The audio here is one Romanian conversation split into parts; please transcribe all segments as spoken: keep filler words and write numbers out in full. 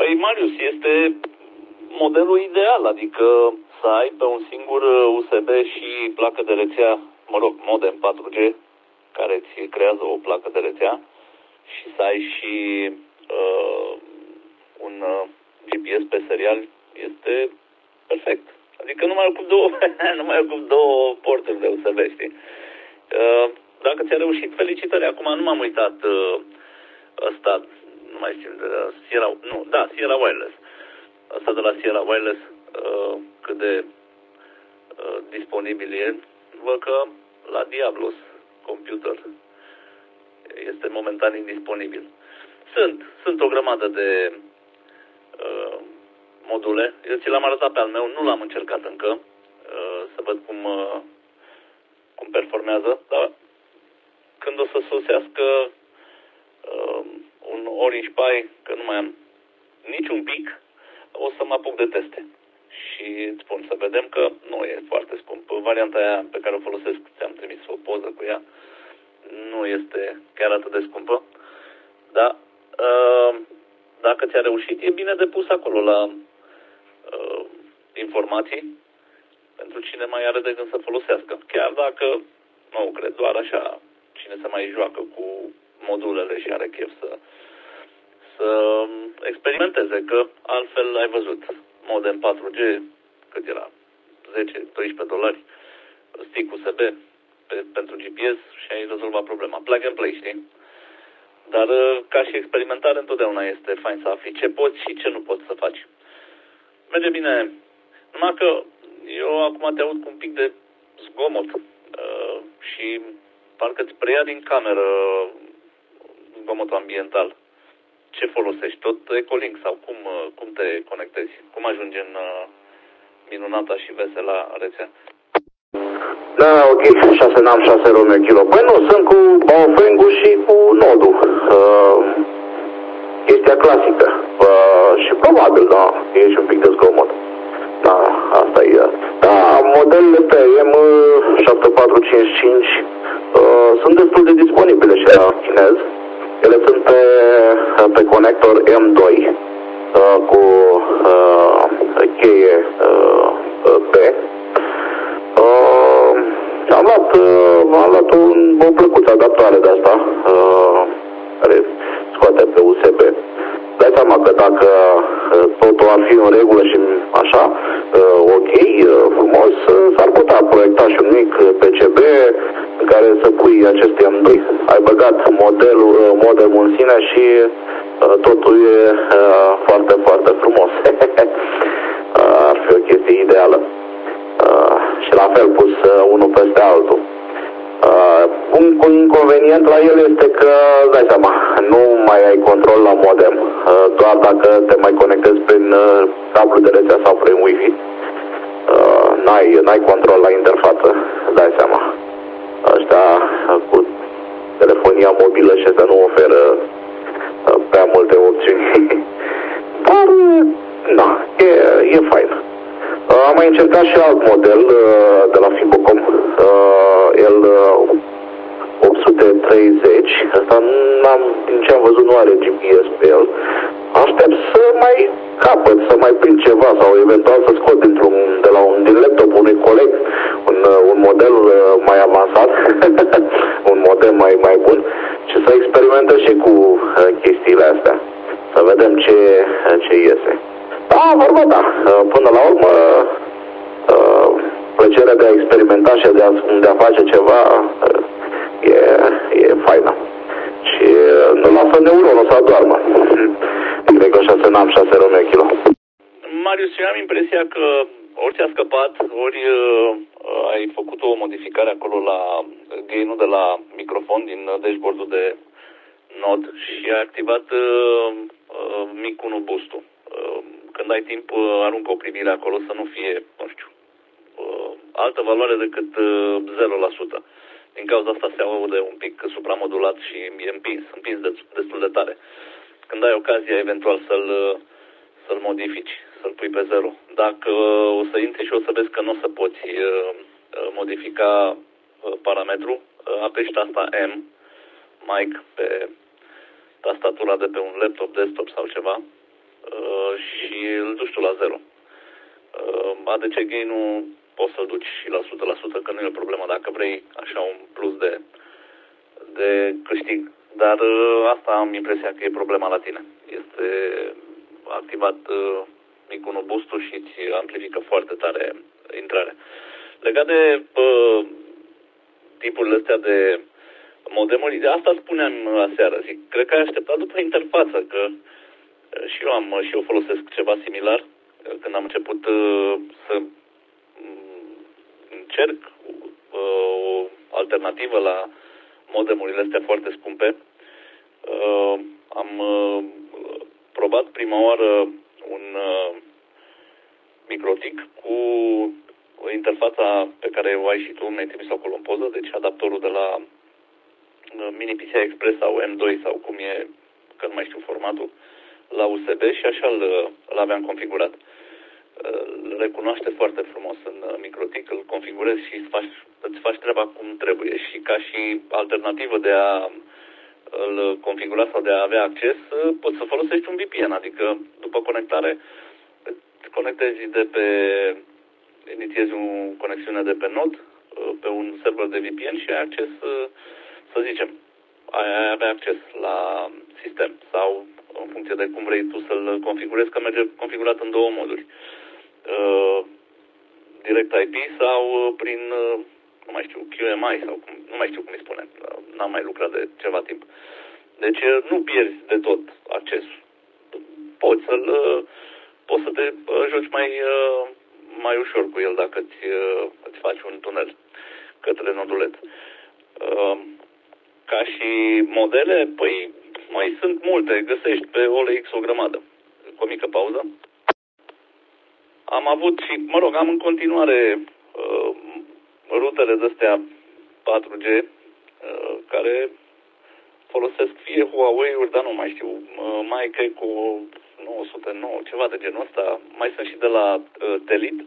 Păi, Marius, este modelul ideal, adică să ai pe un singur U S B și placă de rețea, mă rog, modem patru G, care îți creează o placă de rețea și să ai și uh, un uh, G P S pe serial, este perfect. Adică nu mai ocup două, nu mai ocup două porturi de U S B, știi? Uh, dacă ți-a reușit, felicitări. Acum nu m-am uitat uh, ăsta, nu mai știu, de la Sierra, nu, da, Sierra Wireless. Ăsta de la Sierra Wireless, uh, cât de uh, disponibil e. Văd că la Diablos Computer este momentan indisponibil. Sunt, sunt o grămadă de uh, module. Eu ți l-am arătat pe al meu, nu l-am încercat încă, uh, să văd cum, uh, cum performează, dar când o să sosească uh, un Orange Pi, că nu mai am niciun pic, o să mă apuc de teste. Și îți spun să vedem că nu e foarte scump. Varianta aia pe care o folosesc, ți-am trimis o poză cu ea, nu este chiar atât de scumpă. Dar uh, dacă ți-a reușit, e bine de pus acolo la uh, informații pentru cine mai are de gând să folosească. Chiar dacă, nu cred, doar așa, cine se mai joacă cu modulele și are chef să, să experimenteze, că altfel ai văzut, modem patru G, cât era, zece doisprezece dolari, stick U S B pe, pentru G P S și ai rezolvat problema. Plug and play, știi? Dar ca și experimentare întotdeauna este fain să afli ce poți și ce nu poți să faci. Merge bine, numai că eu acum te aud cu un pic de zgomot uh, și parcă îți preia din cameră zgomotul ambiental. Ce folosești? Tot Ecolink sau cum, cum te conectezi? Cum ajungi în uh, minunata și vesela rețea? Da, ok, șase N A M, șase Romeo Kilo. Păi nu, sunt cu Baofeng-ul și cu nodul. Uh, chestia clasică. Uh, și probabil, da, e și un pic de zgomot. Da, asta e. Da, modelele pe M șapte patru cinci cinci uh, sunt destul de disponibile și la chinez. Ele sunt pe, pe conector M doi uh, cu uh, cheie uh, B. Uh, am luat, uh, am luat un, o plăcuță adaptoare de asta uh, care scoate pe U S B. Dai seama că dacă uh, totul ar fi în regulă și așa, uh, ok, uh, frumos, uh, s-ar putea proiecta și un mic P C B în care să pui acest M doi. Ai băgat modelul, uh, modelul în sine și uh, totul e uh, foarte, foarte frumos. uh, ar fi o chestie ideală. Uh, și la fel pus uh, unul peste altul. Uh, un inconvenient la el este că, dai seama, nu mai ai control la modem, uh, doar dacă te mai conectezi prin uh, cablu de rețea sau prin Wi-Fi. Uh, n-ai, n-ai control la interfață, dai seama. Ăștia uh, cu telefonia mobilă și să nu oferă uh, prea multe opțiuni. Dar, uh, na, e, e fain. Uh, am mai încercat și alt model uh, de la Fibocom, uh, el uh, opt sute treizeci, ăsta n-am, din ce am văzut nu are G P S pe el. Aștept să mai capăt, să mai prind ceva sau eventual să scot dintr-un, de la un, din laptop unui coleg un, uh, un model uh, mai avansat, un model mai, mai bun și să experimentez și cu uh, chestiile astea, să vedem ce, ce iese. Da, vorba da. Până la urmă, plăcerea de a experimenta și de a, de a face ceva e, e faină. Și nu lasă neuronul să adoarmă. Cred că șase N A M, șase Romeo Kilo. Marius, eu am impresia că ori ți-a scăpat, ori uh, ai făcut o modificare acolo la gain-ul de la microfon din dashboard-ul de Nod și ai activat uh, uh, mic unu boost-ul. Uh, Când ai timp, aruncă o privire acolo să nu fie, nu știu, altă valoare decât zero la sută. Din cauza asta se aude un pic supramodulat și e împins, împins destul de tare. Când ai ocazia eventual să-l, să-l modifici, să-l pui pe zero. Dacă o să intri și o să vezi că nu o să poți modifica parametru, apeși tasta M, mic, pe tastatura de pe un laptop, desktop sau ceva, uh, și îl duci tu la zero. Uh, A D C gain-ul poți să-l duci și la o sută la sută, că nu e o problemă dacă vrei așa un plus de, de câștig. Dar uh, asta am impresia că e problema la tine. Este activat uh, micul boost-ul și îți amplifică foarte tare intrarea. Legat de uh, tipurile astea de modemuri, de asta spuneam aseară. Zic, cred că ai așteptat după interfață, că uh, și eu am și eu folosesc ceva similar. Uh, când am început uh, să um, încerc uh, o alternativă la modemurile astea foarte scumpe, uh, am uh, probat prima oară un uh, microtic cu interfața pe care o ai și tu, mi-ai trimis acolo în poză, deci adaptorul de la uh, Mini P C I Express sau M doi sau cum e, că nu mai știu formatul, la U S B și așa îl aveam configurat. Îl recunoaște foarte frumos în microtic, îl configurezi și îți faci, îți faci treaba cum trebuie. Și ca și alternativă de a îl configura sau de a avea acces, poți să folosești un V P N, adică după conectare îți conectezi de pe, inițiezi o conexiune de pe nod, pe un server de V P N și ai acces, să zicem, ai avea acces la sistem sau în funcție de cum vrei tu să-l configurezi, că merge configurat în două moduri. Uh, direct I P sau prin, uh, nu mai știu, Q M I sau cum, nu mai știu cum îi spune, n-am mai lucrat de ceva timp. Deci uh, nu pierzi de tot accesul. Poți să-l, uh, poți să te uh, joci mai, uh, mai ușor cu el dacă îți, uh, îți faci un tunel către nodulet. Uh, ca și modele, păi mai sunt multe, găsești pe O L X o grămadă. Cu o mică pauză. Am avut și, mă rog, am în continuare uh, rutele de-astea patru G uh, care folosesc fie Huawei-uri, dar nu mai știu, uh, mai cred cu nouă sute nouă, ceva de genul ăsta. Mai sunt și de la uh, Telit,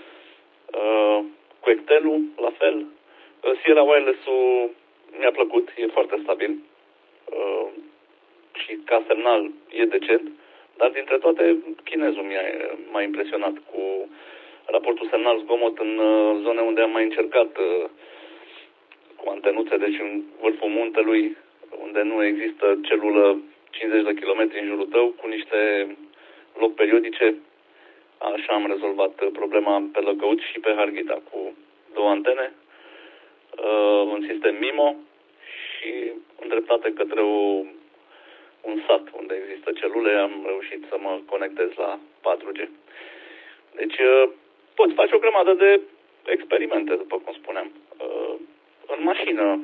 uh, cu Ectel-ul, la fel. Uh, Sierra Wireless-ul mi-a plăcut, e foarte stabil uh, și ca semnal e decent. Dar dintre toate, chinezul mi-a, m-a impresionat cu raportul semnal-zgomot în uh, zone unde am mai încercat uh, cu antenuțe, deci în vârful muntelui, unde nu există celulă cincizeci de kilometri în jurul tău, cu niște loc periodice. Așa am rezolvat problema pe lăcăut și pe Harghita, cu două antene, uh, un sistem MIMO și îndreptate către o un sat unde există celule, am reușit să mă conectez la patru G. Deci poți face o grămadă de experimente, după cum spuneam. În mașină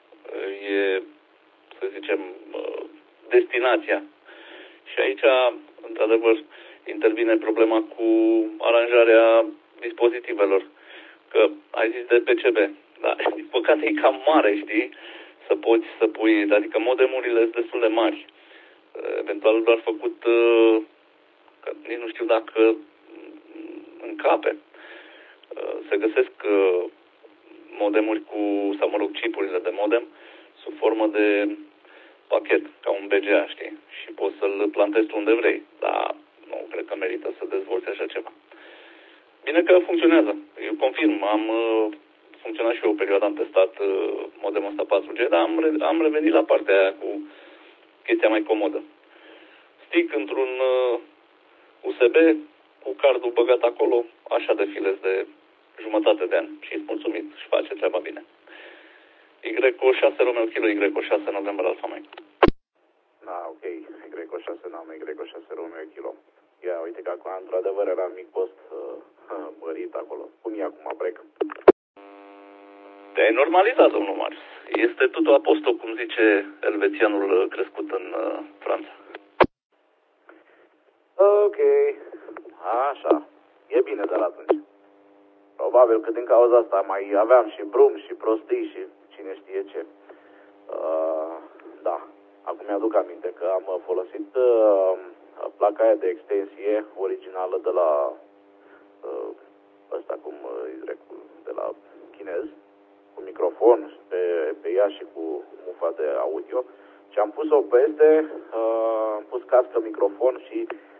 e, să zicem, destinația. Și aici, într-adevăr, intervine problema cu aranjarea dispozitivelor. Că ai zis de P C B. Dar, din păcate, e cam mare, știi? Să poți să pui, adică modemurile sunt destul de mari. Eventual doar făcut, că nici nu știu dacă încape. Se găsesc modemuri cu, sau mă rog, chipurile de modem sub formă de pachet, ca un B G A, știi? Și poți să-l plantezi tu unde vrei, dar nu cred că merită să dezvolți așa ceva. Bine că funcționează. Eu confirm, am funcționat și eu o perioadă, am testat modemul ăsta patru G, dar am, am revenit la partea aia cu chestia mai comodă. Stick într-un uh, U S B cu cardul băgat acolo, așa de files de jumătate de an. Și îți mulțumit, și face treaba bine. Y O șase Romeo Kilo, Y O șase November Alfa Mike. Da, ok. Y O șase November, Y O șase Romeo Kilo. Ia, uite că acum, într-adevăr, era mic post uh, mărit acolo. Cum e acum, brec? Te-ai normalizat, domnul Marius. Este totul apostol, cum zice elvețianul crescut în uh, Franța. Ok. Așa. E bine de la atunci. Probabil că din cauza asta mai aveam și brum și prostii și cine știe ce. Uh, da. Acum mi-aduc aminte că am folosit uh, placa aia de extensie originală de la uh, ăsta cum uh, de la chinez, cu microfon pe, pe ea și cu mufa de audio, și am pus-o peste, uh, am pus cască, microfon și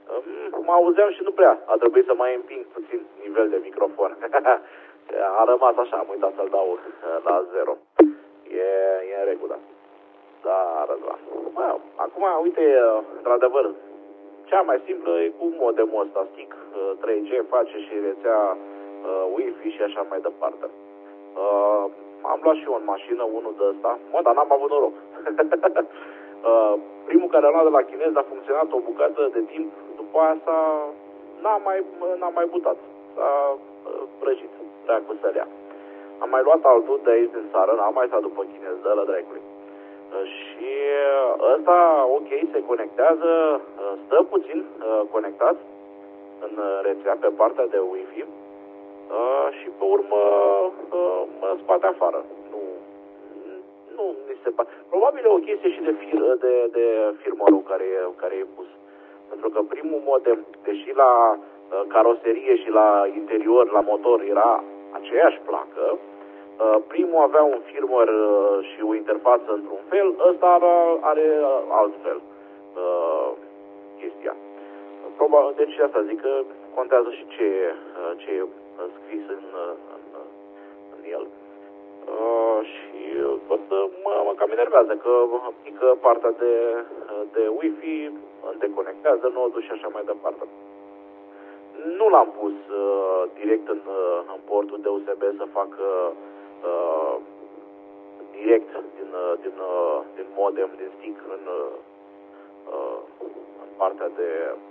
Mă auzeam și nu prea. A trebuit să mai împing puțin nivel de microfon. A rămas așa, am uitat să-l dau la zero. E, e în regulă. Da, Răzvan. Bă, acum, uite, într-adevăr, cea mai simplă e cu modemul ăsta, stick trei G, face și rețea uh, Wi-Fi și așa mai departe. Uh, am luat și eu în mașină unul de ăsta, mă, dar n-am avut noroc. uh, primul care am luat de la chinez a funcționat o bucată de timp, după aia s-a, n-a mai, n-a mai butat, s-a uh, prăjit, prea cu sălea. Am mai luat altul de aici din țară, n-am mai stat după chinez, de la dracului. Și ăsta, ok, se conectează, stă puțin uh, conectat în rețea pe partea de Wi-Fi uh, și pe urmă uh, mă spate afară. Nu, nu mi se pare. Probabil e o chestie și de, fir, de, de firmărul care, care e pus. Pentru că primul modem, deși la uh, caroserie și la interior, la motor, era aceeași placă, Uh, primul avea un firmware uh, și o interfață într-un fel, ăsta are, are uh, alt fel uh, chestia. Probabil, deci asta zic că contează și ce, uh, ce e scris în, în, în el. Uh, și tot mă, mă cam enervează că pică partea de, de Wi-Fi, îmi deconectează nodul și așa mai departe. Nu l-am pus uh, direct în, în portul de U S B să fac uh, Uh, direct din, uh, din, uh, din modem, din stick în, uh, în partea de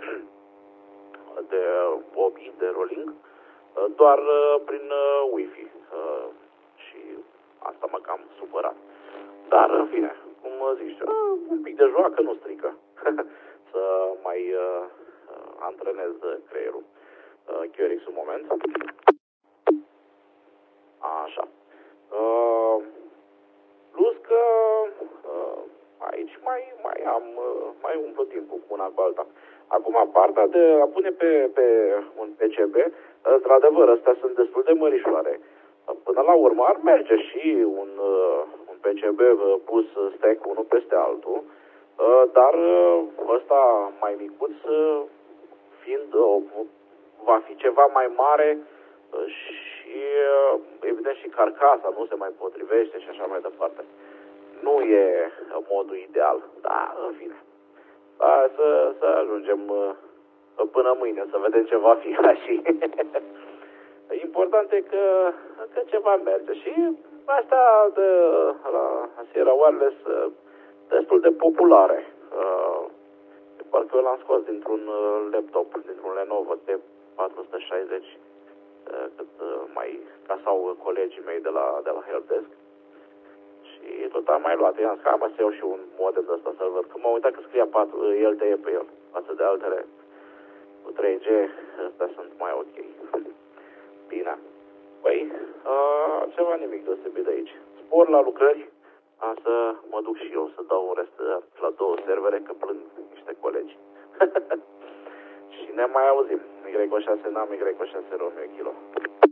de obi, de rolling, uh, doar uh, prin uh, Wi-Fi uh, și asta mă cam supărat. Dar, în fine, cum zici, uh, un pic de joacă nu strică să mai uh, antrenez creierul. Uh, Q R X un moment. Așa. Uh, plus că uh, aici mai, mai am, uh, mai umplu timpul cu una cu alta. Acum, partea de a pune pe, pe un P C B, într-adevăr, astea sunt destul de mărișoare. Până la urmă ar merge și un, uh, un P C B pus stack unul peste altul, uh, dar uh, ăsta mai micuț, uh, fiind, uh, va fi ceva mai mare uh, și evident și carcasa nu se mai potrivește și așa mai departe. Nu e modul ideal, dar în fine. Da, să, să ajungem până mâine, să vedem ce va fi și important e că, că ceva merge și astea de la Sierra Wireless destul de populare. Parcă eu l-am scos dintr-un laptop, dintr-un Lenovo T patru sute șaizeci, cât mai casau colegii mei de la, de la Helpdesk. Și tot am mai luat. I-am zis că să iau și un modem de ăsta să-l văd. Când m-am uitat că scria patru, L T E pe el, față de altele cu trei G, astea sunt mai ok. Bine. Păi, a, ceva nimic deosebit de aici. Spor la lucrări, a să mă duc și eu să dau un rest la două servere, că plâng niște colegi. Și ne mai auzim. Y șase N A M, Y șase Romeo Kilo.